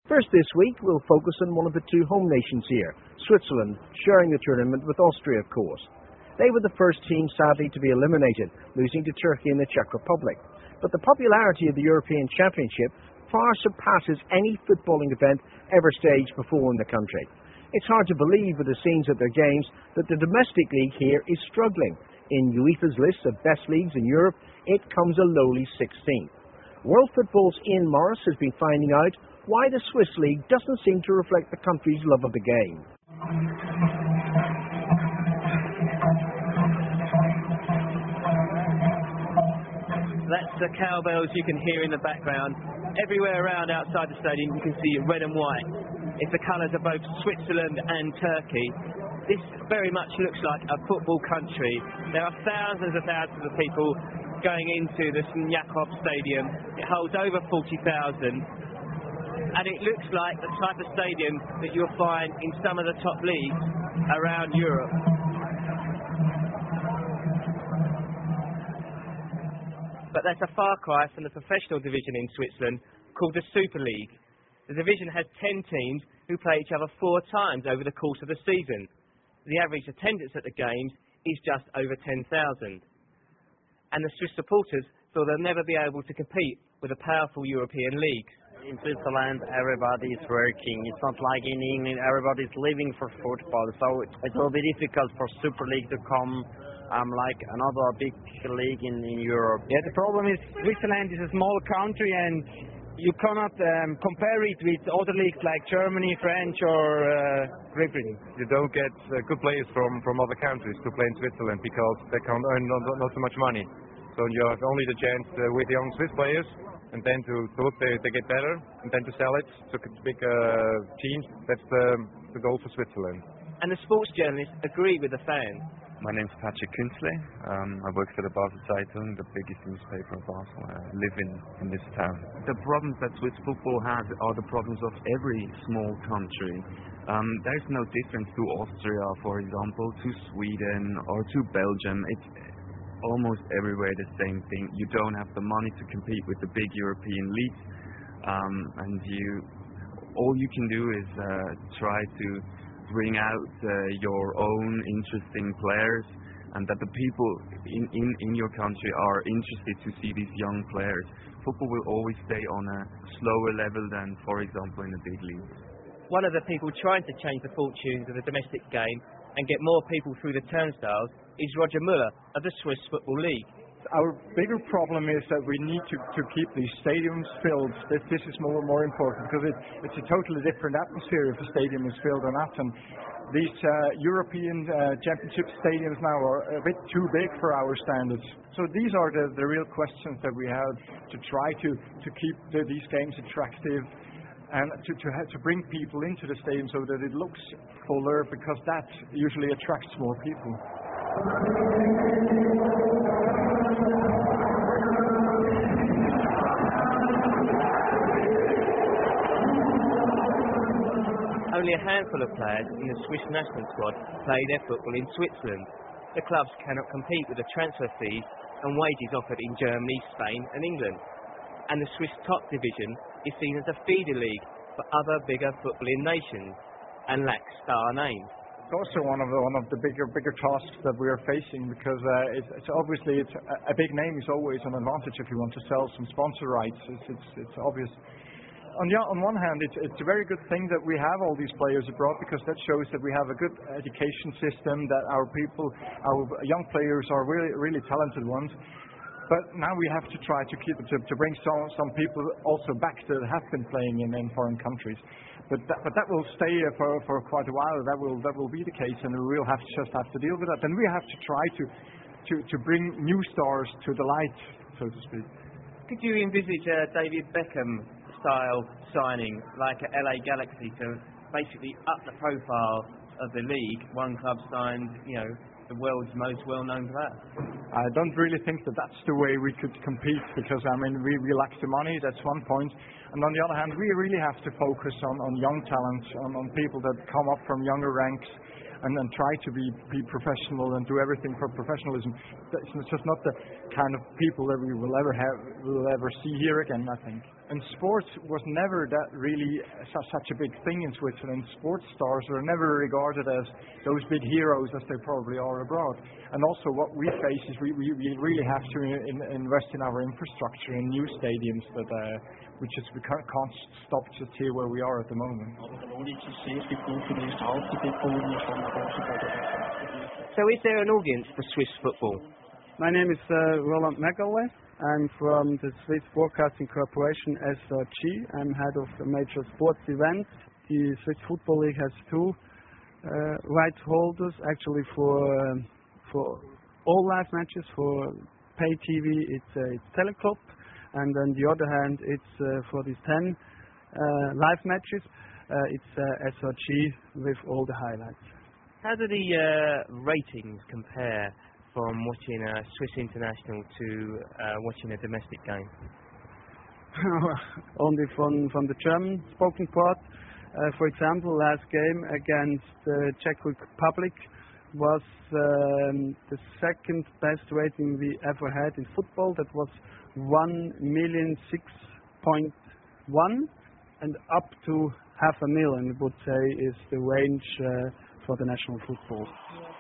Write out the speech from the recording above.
First this week, we'll focus on one of the two home nations here, Switzerland, sharing the tournament with Austria, of course. They were the first team, sadly, to be eliminated, losing to Turkey and the Czech Republic. But the popularity of the European Championship far surpasses any footballing event ever staged before in the country. It's hard to believe with the scenes at their games that the domestic league here is struggling. In UEFA's list of best leagues in Europe, it comes a lowly 16th. World Football's Ian Morris has been finding out why the Swiss league doesn't seem to reflect the country's love of the game. That's the cowbells you can hear in the background. Everywhere around outside the stadium you can see red and white. It's the colours of both Switzerland and Turkey. This very much looks like a football country. There are thousands of people going into the St Jakob Stadium. It holds over 40,000, and it looks like the type of stadium that you'll find in some of the top leagues around Europe. But that's a far cry from the professional division in Switzerland called the Super League. The division has 10 teams who play each other 4 times over the course of the season. The average attendance at the games is just over 10,000. And the Swiss supporters feel they'll never be able to compete with a powerful European league. In Switzerland, everybody is working. It's not like in England, everybody is living for football. So it will be difficult for Super League to come like another big league in Europe. Yeah, the problem is Switzerland is a small country and you cannot compare it with other leagues like Germany, French or Great Britain. You don't get good players from other countries to play in Switzerland because they can't earn not so much money. So you have only the chance with young Swiss players and then to look they get better and then to sell it to big teams. That's the goal for Switzerland. And the sports journalists agree with the fans. My name's Patrick Künzle. I work for the Basel Zeitung, the biggest newspaper of Basel. I live in this town. The problems that Swiss football has are the problems of every small country. There's no difference to Austria, for example, to Sweden or to Belgium. It's almost everywhere the same thing. You don't have the money to compete with the big European leagues, and all you can do is try to bring out your own interesting players, and that the people in your country are interested to see these young players. Football will always stay on a slower level than, for example, in the big leagues. One of the people trying to change the fortunes of the domestic game and get more people through the turnstiles is Roger Müller of the Swiss Football League. Our bigger problem is that we need to keep these stadiums filled. This is more important because it's a totally different atmosphere if a stadium is filled or not. And these European Championship stadiums now are a bit too big for our standards. So these are the real questions that we have to try to keep these games attractive and to bring people into the stadium so that it looks fuller, because that usually attracts more people. Only a handful of players in the Swiss national squad play their football in Switzerland. The clubs cannot compete with the transfer fees and wages offered in Germany, Spain and England. And the Swiss top division is seen as a feeder league for other bigger footballing nations and lacks star names. It's also one of the bigger tasks that we are facing, because it's obviously a big name is always an advantage if you want to sell some sponsor rights. It's obvious. On one hand, it's a very good thing that we have all these players abroad, because that shows that we have a good education system, that our young players are really talented ones. But now we have to try to bring some people also back that have been playing in foreign countries. But that will stay for quite a while. That will be the case, and we will just have to deal with that. And we have to try to bring new stars to the light, so to speak. Could you envisage a David Beckham style signing like a LA Galaxy to basically up the profile of the league? One club signed, the world's most well-known player. I don't really think that that's the way we could compete, because we lack the money. That's one point. And on the other hand, we really have to focus on young talent, on people that come up from younger ranks and then try to be professional and do everything for professionalism. It's just not the kind of people that we will ever see here again, I think. And sports was never that really such a big thing in Switzerland. Sports stars were never regarded as those big heroes as they probably are abroad. And also what we face is we really have to invest in our infrastructure in new stadiums that we can't stop just here where we are at the moment. So is there an audience for Swiss football? My name is Roland Megalle. I'm from the Swiss Broadcasting Corporation, SRG. I'm head of major sports events. The Swiss Football League has two rights holders, actually for all live matches. For pay TV, it's Teleclub, and on the other hand, it's for these 10 live matches, it's SRG with all the highlights. How do the ratings compare from watching a Swiss international to watching a domestic game? Only from the German spoken part. For example, last game against the Czech Republic was the second best rating we ever had in football. That was 1,006,100, and up to 500,000, I would say, is the range for the national football.